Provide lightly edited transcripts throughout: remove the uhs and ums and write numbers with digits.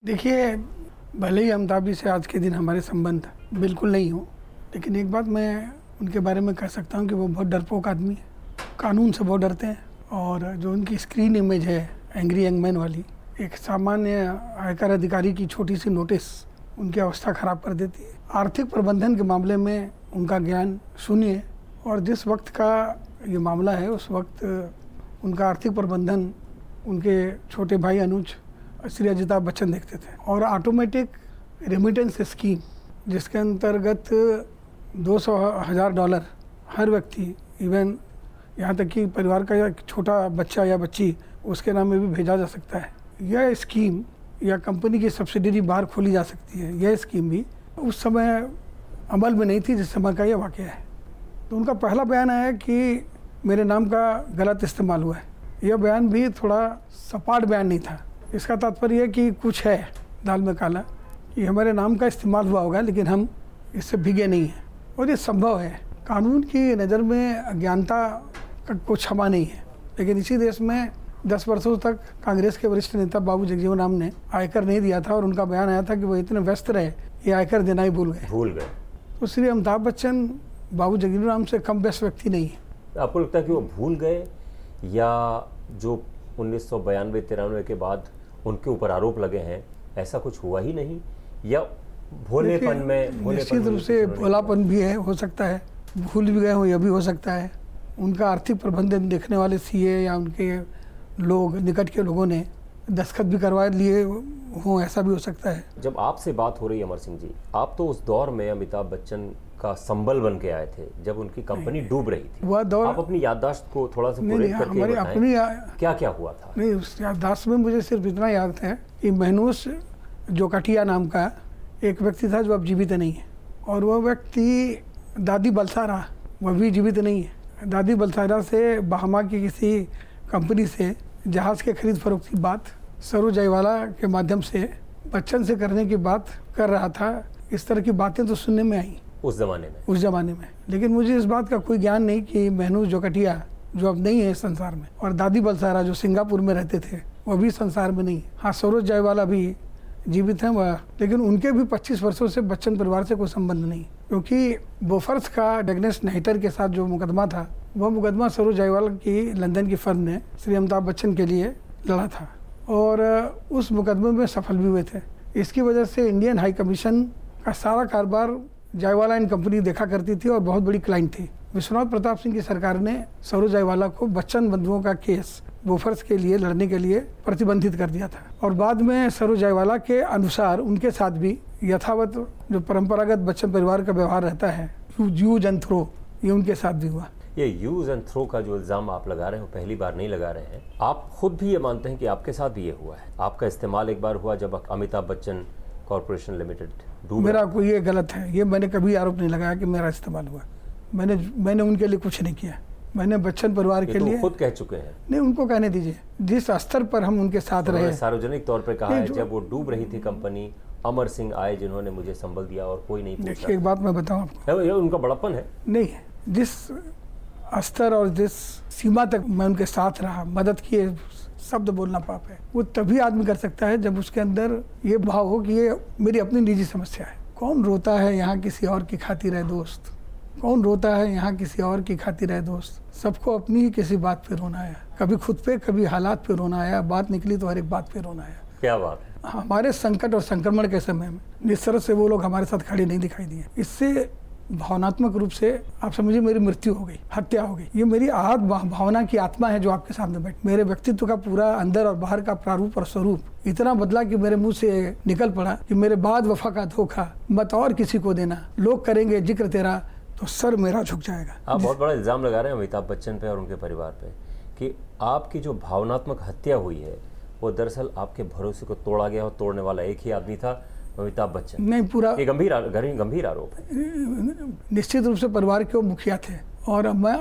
देखिए, भले ही अमिताभ जी से आज के दिन हमारे संबंध बिल्कुल नहीं हो, लेकिन एक बात मैं उनके बारे में कह सकता हूँ कि वो बहुत डरपोक आदमी है, कानून से बहुत डरते हैं। और जो उनकी स्क्रीन इमेज है एंग्री यंग मैन वाली, एक सामान्य आयकर अधिकारी की छोटी सी नोटिस उनकी अवस्था ख़राब कर देती है। आर्थिक प्रबंधन के मामले में उनका ज्ञान शून्य है, और जिस वक्त का ये मामला है उस वक्त उनका आर्थिक प्रबंधन उनके छोटे भाई अनुज श्री अमिताभ बच्चन देखते थे। और ऑटोमेटिक रेमिटेंस स्कीम जिसके अंतर्गत $200,000 हर व्यक्ति, इवन यहाँ तक कि परिवार का या छोटा बच्चा या बच्ची, उसके नाम में भी भेजा जा सकता है। यह स्कीम या कंपनी की सब्सिडरी बाहर खोली जा सकती है, यह स्कीम भी उस समय अमल में नहीं थी जिस समय का यह वाक़या है। तो उनका पहला बयान आया कि मेरे नाम का गलत इस्तेमाल हुआ है। यह बयान भी थोड़ा सपाट बयान नहीं था। इसका तात्पर्य कि कुछ है दाल में काला, कि हमारे नाम का इस्तेमाल हुआ होगा लेकिन हम इससे भीगे नहीं हैं, और ये संभव है। कानून की नज़र में अज्ञानता का कोई क्षमा नहीं है, लेकिन इसी देश में 10 वर्षों तक कांग्रेस के वरिष्ठ नेता बाबू जगजीवन राम ने आयकर नहीं दिया था, और उनका बयान आया था कि वो इतने व्यस्त रहे ये आयकर देना ही भूल गए। तो श्री अमिताभ बच्चन बाबू जगजीवन राम से कम व्यस्त व्यक्ति नहीं है। आपको लगता है कि वो भूल गए, या जो 1992-93 के बाद उनके ऊपर आरोप लगे हैं ऐसा कुछ हुआ ही नहीं, या भोलेपन में? निश्चित रूप से भोलापन भी है, हो सकता है भूल भी गए हो, यह भी हो सकता है। उनका आर्थिक प्रबंधन देखने वाले सीए या उनके लोग, निकट के लोगों ने दस्तखत भी करवा लिए हों, ऐसा भी हो सकता है। जब आपसे बात हो रही है अमर सिंह जी, आप तो उस दौर में अमिताभ बच्चन का संबल बन के आए थे जब उनकी कंपनी डूब रही थी। वह दौर आप अपनी याददाश्त को थोड़ा सा पुरेद करके बताएं, क्या क्या हुआ था? नहीं, उस याददाश्त में मुझे सिर्फ इतना याद है कि महनूस जोकाटिया नाम का एक व्यक्ति था जो अब जीवित नहीं है, और वह व्यक्ति दादी बलसारा, वह भी जीवित नहीं है। दादी बलसारा से बहामा की किसी कंपनी से जहाज़ के खरीद फरोख्त की बात सरोज जयवाला के माध्यम से बच्चन से करने की बात कर रहा था। इस तरह की बातें तो सुनने में आई उस ज़माने में, लेकिन मुझे इस बात का कोई ज्ञान नहीं कि महनूस जोकाटिया जो अब नहीं है इस संसार में, और दादी बलसारा जो सिंगापुर में रहते थे वह भी संसार में नहीं। हाँ, सरोज जयवाला भी जीवित हैं वह, लेकिन उनके भी 25 वर्षों से बच्चन परिवार से कोई संबंध नहीं, क्योंकि बोफर्स का डगनेस नाइटर के साथ जो मुकदमा था, वह मुकदमा सरोज जयवाला की लंदन की फर्म ने श्री अमिताभ बच्चन के लिए लड़ा था, और उस मुकदमे में सफल भी हुए थे। इसकी वजह से इंडियन हाई कमीशन का सारा कारोबार जयवाला एंड कंपनी देखा करती थी और बहुत बड़ी क्लाइंट थी। विश्वनाथ प्रताप सिंह की सरकार ने सरोज जयवाला को बच्चन बंधुओं का केस बोफर्स के लिए लड़ने के लिए प्रतिबंधित कर दिया था, और बाद में सरोज जयवाला के अनुसार उनके साथ भी यथावत जो परंपरागत बच्चन परिवार का व्यवहार रहता है, यूज एंड थ्रो, ये उनके साथ भी हुआ। ये यूज एंड थ्रो का जो इल्ज़ाम आप लगा रहे हो, पहली बार नहीं लगा रहे हैं, आप खुद भी ये मानते हैं कि आपके साथ भी ये हुआ है? आपका इस्तेमाल एक बार हुआ जब अमिताभ बच्चन कॉरपोरेशन लिमिटेड डूबा। मेरा कोई ये गलत है, ये मैंने कभी आरोप नहीं लगाया कि मेरा इस्तेमाल हुआ। मैंने उनके लिए कुछ नहीं किया, मैंने बच्चन परिवार के लिए खुद कह चुके हैं। नहीं, उनको कहने दीजिए। जिस स्तर पर हम उनके साथ रहे, सार्वजनिक तौर पर कहा है जब वो डूब रही थी कंपनी, अमर सिंह आए जिन्होंने मुझे संबल दिया और कोई नहीं पूछा। देखिए, एक बात मैं बताऊं आपको, ये उनका बड़प्पन है नहीं, जिस स्तर और जिस सीमा तक मैं उनके साथ रहा, मदद किए, शब्द बोलना पाप है, वो तभी आदमी कर सकता है जब उसके अंदर ये भाव हो कि ये मेरी अपनी निजी समस्या है। कौन रोता है यहाँ किसी और की खातिर है दोस्त, कौन रोता है यहाँ किसी और की खातिर है दोस्त। सबको अपनी ही किसी बात पे रोना आया, कभी खुद पे कभी हालात पे रोना आया, बात निकली तो हर एक बात पे रोना आया। क्या बात है। हमारे संकट और संक्रमण के समय में जिस तरह से वो लोग हमारे साथ खड़े नहीं दिखाई दिए, इससे भावनात्मक रूप से आप समझिए मेरी मृत्यु हो गई, हत्या हो गई। ये मेरी आहत भावना की आत्मा है जो आपके सामने बैठी। मेरे व्यक्तित्व का पूरा अंदर और बाहर का प्रारूप और स्वरूप इतना बदला कि मेरे मुंह से निकल पड़ा कि मेरे बाद वफा का धोखा मत और किसी को देना, लोग करेंगे जिक्र तेरा तो सर मेरा झुक जाएगा। आप बहुत बड़ा इल्जाम लगा रहे हैं अमिताभ बच्चन पे और उनके परिवार पे कि आपकी जो भावनात्मक हत्या हुई है वो दरअसल आपके भरोसे को तोड़ा गया, और तोड़ने वाला एक ही आदमी था, अमिताभ बच्चन। नहीं, पूरा ये गंभीर आरोप है। निश्चित रूप से परिवार के वो मुखिया थे, और मैं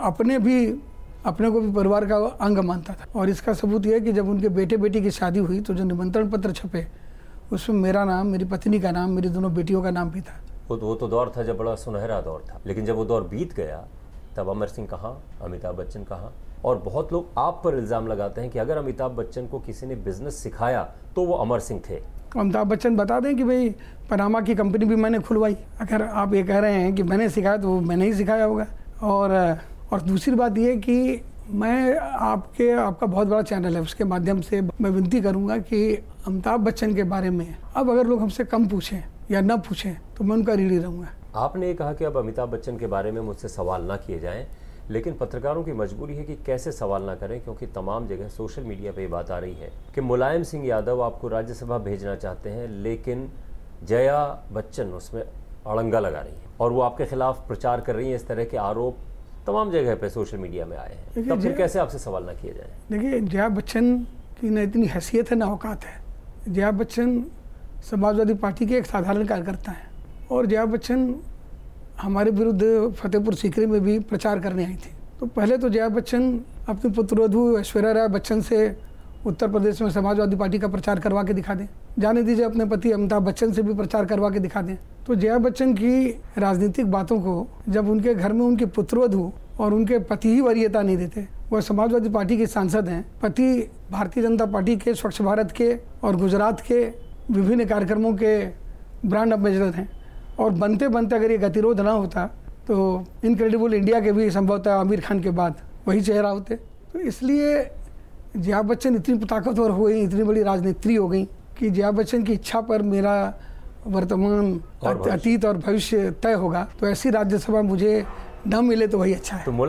अपने को भी परिवार का अंग मानता था। और इसका सबूत यह है कि जब उनके बेटे बेटी की शादी हुई तो जो निमंत्रण पत्र छपे उसमें मेरा नाम, मेरी पत्नी का नाम, मेरी दोनों बेटियों का नाम भी था। वो तो दौर था जब बड़ा सुनहरा दौर था, लेकिन जब वो दौर बीत गया तब अमर सिंह कहाँ, अमिताभ बच्चन कहाँ। और बहुत लोग आप पर इल्ज़ाम लगाते हैं कि अगर अमिताभ बच्चन को किसी ने बिजनेस सिखाया तो वो अमर सिंह थे। तो अमिताभ बच्चन बता दें कि भाई पनामा की कंपनी भी मैंने खुलवाई। अगर आप ये कह रहे हैं कि मैंने सिखाया तो वो मैंने ही सिखाया होगा। और दूसरी बात ये कि मैं आपका बहुत बड़ा चैनल है, उसके माध्यम से मैं विनती करूंगा कि अमिताभ बच्चन के बारे में अब अगर लोग हमसे कम पूछें या ना पूछें तो मैं उनका ऋणी रहूँगा। आपने ये कहा कि अब अमिताभ बच्चन के बारे में मुझसे सवाल ना किए जाएं, लेकिन पत्रकारों की मजबूरी है कि कैसे सवाल ना करें, क्योंकि तमाम जगह सोशल मीडिया पे ये बात आ रही है कि मुलायम सिंह यादव आपको राज्यसभा भेजना चाहते हैं, लेकिन जया बच्चन उसमें अड़ंगा लगा रही है और वो आपके खिलाफ प्रचार कर रही हैं। इस तरह के आरोप तमाम जगह पे सोशल मीडिया में आए हैं, तब फिर कैसे आपसे सवाल ना किए जाए? देखिए, जया बच्चन की न इतनी हैसियत है ना औकात है। जया बच्चन समाजवादी पार्टी के एक साधारण कार्यकर्ता हैं और जया बच्चन हमारे विरुद्ध फतेहपुर सीकरी में भी प्रचार करने आई थी। तो पहले तो जया बच्चन अपनी पुत्रवधू ऐश्वर्या राय बच्चन से उत्तर प्रदेश में समाजवादी पार्टी का प्रचार करवा के दिखा दें। जाने दीजिए अपने पति अमिताभ बच्चन से भी प्रचार करवा के दिखा दें। तो जया बच्चन की राजनीतिक बातों को जब उनके घर में उनकी पुत्रवधू और उनके पति ही वरीयता नहीं देते, वह समाजवादी पार्टी के सांसद हैं, पति भारतीय जनता पार्टी के स्वच्छ भारत के और गुजरात के विभिन्न कार्यक्रमों के ब्रांड एम्बेसडर हैं, और बनते बनते अगर ये गतिरोध ना होता तो इनक्रेडिबल इंडिया के भी संभवतः आमिर खान के बाद वही चेहरा होते। तो इसलिए जया बच्चन इतनी ताकतवर हो गई, इतनी बड़ी राजनेत्री हो गई कि जया बच्चन की इच्छा पर मेरा वर्तमान, अतीत और भविष्य तय होगा। तो ऐसी राज्यसभा मुझे न मिले तो वही अच्छा है। तो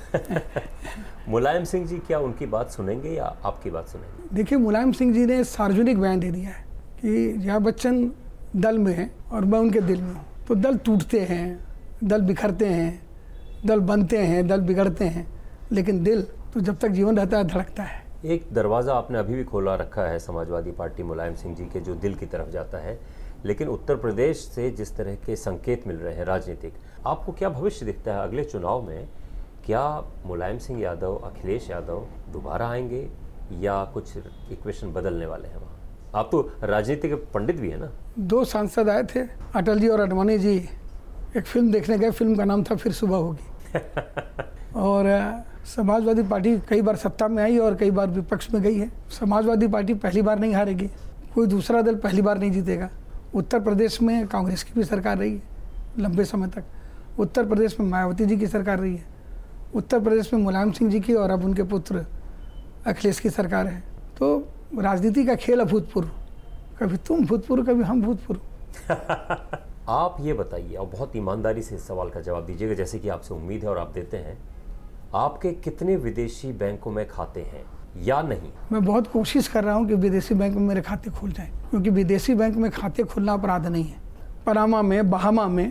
मुलायम सिंह जी क्या उनकी बात सुनेंगे या आपकी बात सुनेंगे? देखिए, मुलायम सिंह जी ने सार्वजनिक बयान दे दिया है कि जया बच्चन दल में है और मैं उनके दिल में हूँ। तो दल टूटते हैं, दल बिखरते हैं, दल बनते हैं, दल बिगड़ते हैं, लेकिन दिल तो जब तक जीवन रहता है धड़कता है। एक दरवाज़ा आपने अभी भी खोला रखा है समाजवादी पार्टी मुलायम सिंह जी के, जो दिल की तरफ जाता है, लेकिन उत्तर प्रदेश से जिस तरह के संकेत मिल रहे हैं राजनीतिक, आपको क्या भविष्य दिखता है अगले चुनाव में? क्या मुलायम सिंह यादव, अखिलेश यादव दोबारा आएंगे या कुछ इक्वेशन बदलने वाले हैं वहाँ? आप तो राजनीति के पंडित भी हैं ना। 2 सांसद आए थे, अटल जी और अडवाणी जी, एक फिल्म देखने गए, फिल्म का नाम था फिर सुबह होगी। और समाजवादी पार्टी कई बार सत्ता में आई और कई बार विपक्ष में गई है। समाजवादी पार्टी पहली बार नहीं हारेगी, कोई दूसरा दल पहली बार नहीं जीतेगा। उत्तर प्रदेश में कांग्रेस की भी सरकार रही है लंबे समय तक, उत्तर प्रदेश में मायावती जी की सरकार रही है, उत्तर प्रदेश में मुलायम सिंह जी की और अब उनके पुत्र अखिलेश की सरकार है। तो राजनीति का खेल अभूतपूर्व, कभी तुम भूतपूर्व कभी हम भूतपूर्व। आप ये बताइए और बहुत ईमानदारी से इस सवाल का जवाब दीजिएगा, जैसे कि आपसे उम्मीद है और आप देते हैं, आपके कितने विदेशी बैंकों में खाते हैं या नहीं? मैं बहुत कोशिश कर रहा हूँ कि विदेशी बैंक में मेरे खाते खुल जाएं, क्योंकि विदेशी बैंक में खाते खुलना अपराध नहीं है। पनामा में, बहामा में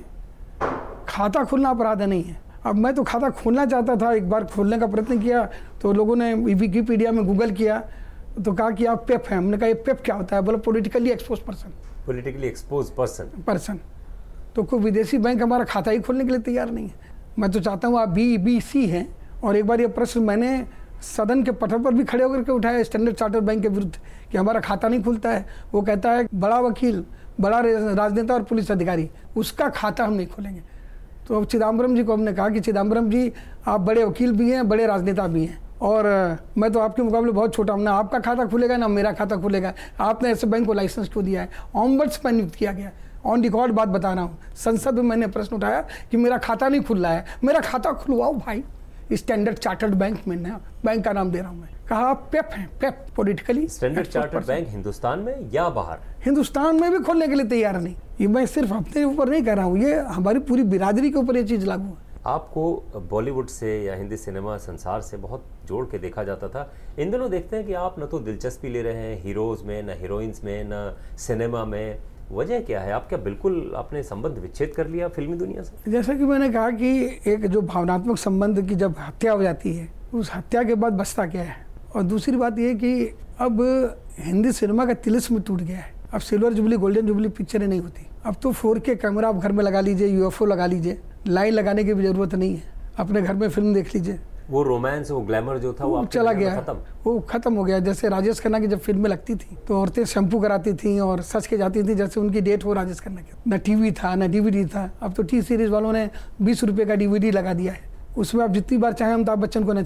खाता खुलना अपराध नहीं है। अब मैं तो खाता खोलना चाहता था, एक बार खोलने का प्रयत्न किया तो लोगों ने विकिपीडिया में गूगल किया तो कहा कि आप पेप हैं। हमने कहा ये पेप क्या होता है? बोला politically exposed person. Politically exposed person. तो कोई विदेशी बैंक हमारा खाता ही खोलने के लिए तैयार नहीं है। मैं तो चाहता हूँ आप BBC हैं। और एक बार ये प्रश्न मैंने सदन के पटल पर भी खड़े होकर के उठाया स्टैंडर्ड चार्टर्ड बैंक के विरुद्ध कि हमारा खाता नहीं खुलता है। वो कहता है बड़ा वकील, बड़ा राजनेता और पुलिस अधिकारी, उसका खाता हम नहीं खोलेंगे। तो अब चिदम्बरम जी को हमने कहा कि चिदम्बरम जी आप बड़े वकील भी हैं, बड़े राजनेता भी हैं, और मैं तो आपके मुकाबले बहुत छोटा हूँ, ना आपका खाता खुलेगा ना मेरा खाता खुलेगा। आपने ऐसे बैंक को लाइसेंस क्यों दिया है? ऑम्बड्समैन नियुक्त किया गया, ऑन रिकॉर्ड बात बता रहा हूँ। संसद में मैंने प्रश्न उठाया कि मेरा खाता नहीं खुल रहा है, मेरा खाता खुलवाओ भाई। स्टैंडर्ड चार्टर्ड बैंक में ना, बैंक का नाम दे रहा हूँ मैं। कहा आप पेप हैं, PEP politically. Standard Chartered bank Hindustan में या बाहर? हिंदुस्तान में भी खोलने के लिए तैयार नहीं। ये मैं सिर्फ अपने ऊपर नहीं कह रहा हूँ, ये हमारी पूरी बिरादरी के ऊपर ये चीज़ लागू है। आपको बॉलीवुड से या हिंदी सिनेमा संसार से बहुत जोड़ के देखा जाता था। इन दिनों देखते हैं कि आप न तो दिलचस्पी ले रहे हैं हीरोज़ में, न हीरोइंस में, न सिनेमा में। वजह क्या है? आप क्या बिल्कुल आपने संबंध विच्छेद कर लिया फिल्मी दुनिया से? जैसा कि मैंने कहा कि एक जो भावनात्मक संबंध की जब हत्या हो जाती है, उस हत्या के बाद बचता क्या है? और दूसरी बात यह कि अब हिंदी सिनेमा का तिलिस्म टूट गया है। अब सिल्वर जुबली, गोल्डन जुबली पिक्चरें नहीं होती। अब तो 4K कैमरा आप घर में लगा लीजिए, UFO लगा लीजिए, लाइन लगाने की भी जरूरत नहीं है, अपने घर में फिल्म देख लीजिए। वो रोमांस, वो ग्लैमर जो था वो चला गया, वो खत्म हो गया। जैसे राजेश खन्ना की जब फिल्में लगती थी तो औरतें शैम्पू कराती थी और सच के जाती थी जैसे उनकी डेट हो राजेश खन्ना की। न टीवी था न DVD था। अब तो T सीरीज वालों ने 20 रुपये का DVD लगा दिया है, उसमें आप जितनी बार चाहें अमिताभ बच्चन को न चाहिए।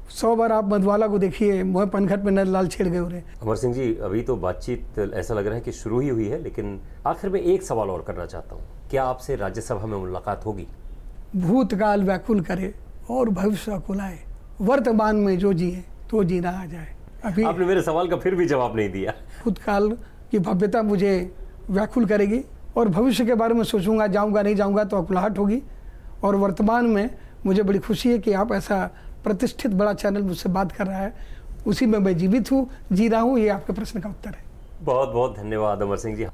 100 बार आप मधुबाला को देखिए, मोह पनघट में नंदलाल छेड़ गए उन्हें। अमर सिंह जी, अभी तो बातचीत ऐसा लग रहा है कि शुरू ही हुई है, लेकिन आखिर में एक सवाल और करना चाहता हूँ। क्या आपसे राज्यसभा में मुलाकात होगी? भूतकाल व्याकुल करे और भविष्य कुलाए, वर्तमान में जो जिए तो जीना आ जाए। अभी आपने मेरे सवाल का फिर भी जवाब नहीं दिया। भूतकाल की भव्यता मुझे व्याकुल करेगी और भविष्य के बारे में सोचूंगा, जाऊंगा नहीं जाऊंगा तो अकुलाहट होगी। और वर्तमान में मुझे बड़ी खुशी है कि आप ऐसा प्रतिष्ठित बड़ा चैनल मुझसे बात कर रहा है, उसी में मैं जीवित हूँ, जी रहा हूँ। ये आपके प्रश्न का उत्तर है। बहुत बहुत धन्यवाद अमर सिंह जी।